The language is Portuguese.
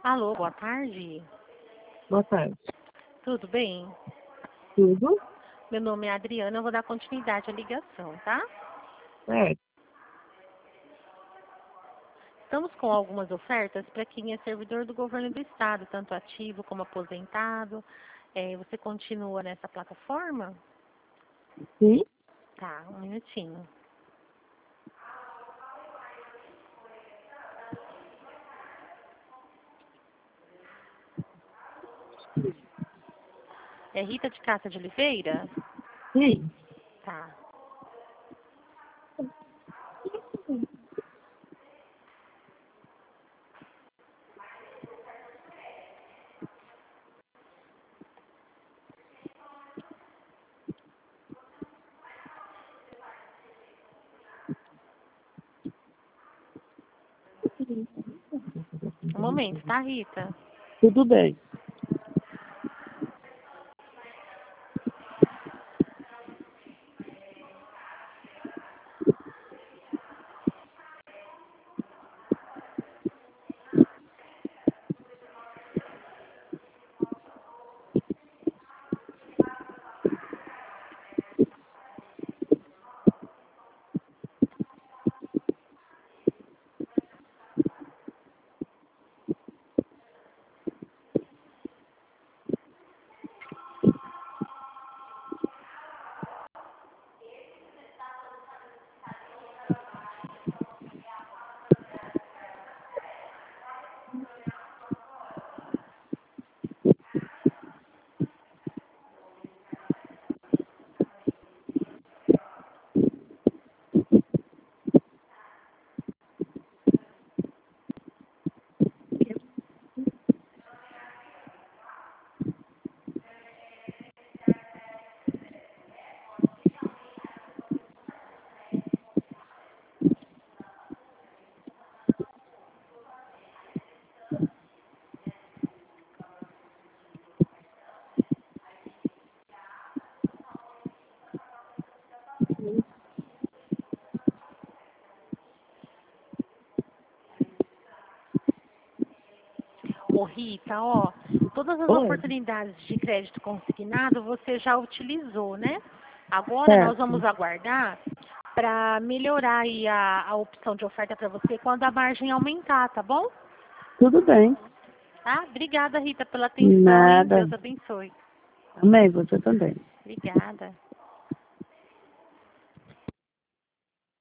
Alô, boa tarde. Boa tarde. Tudo bem? Tudo? Meu nome é Adriana, eu vou dar continuidade à ligação, tá? Certo. Estamos com algumas ofertas para quem é servidor do governo do estado, tanto ativo como aposentado. Você continua nessa plataforma? Sim? Tá, um minutinho. É Rita de Cássia de Oliveira? Sim. Tá. Um momento, tá, Rita? Tudo bem. Ô, Rita, ó, todas as Oi. oportunidades de crédito consignado você já utilizou, né? Agora nós Certo. vamos aguardar para melhorar aí a opção de oferta para você quando a margem aumentar, tá bom? Tudo bem. Tá? Obrigada, Rita, pela atenção, hein? Nada. Deus abençoe. Amém, você também. Obrigada.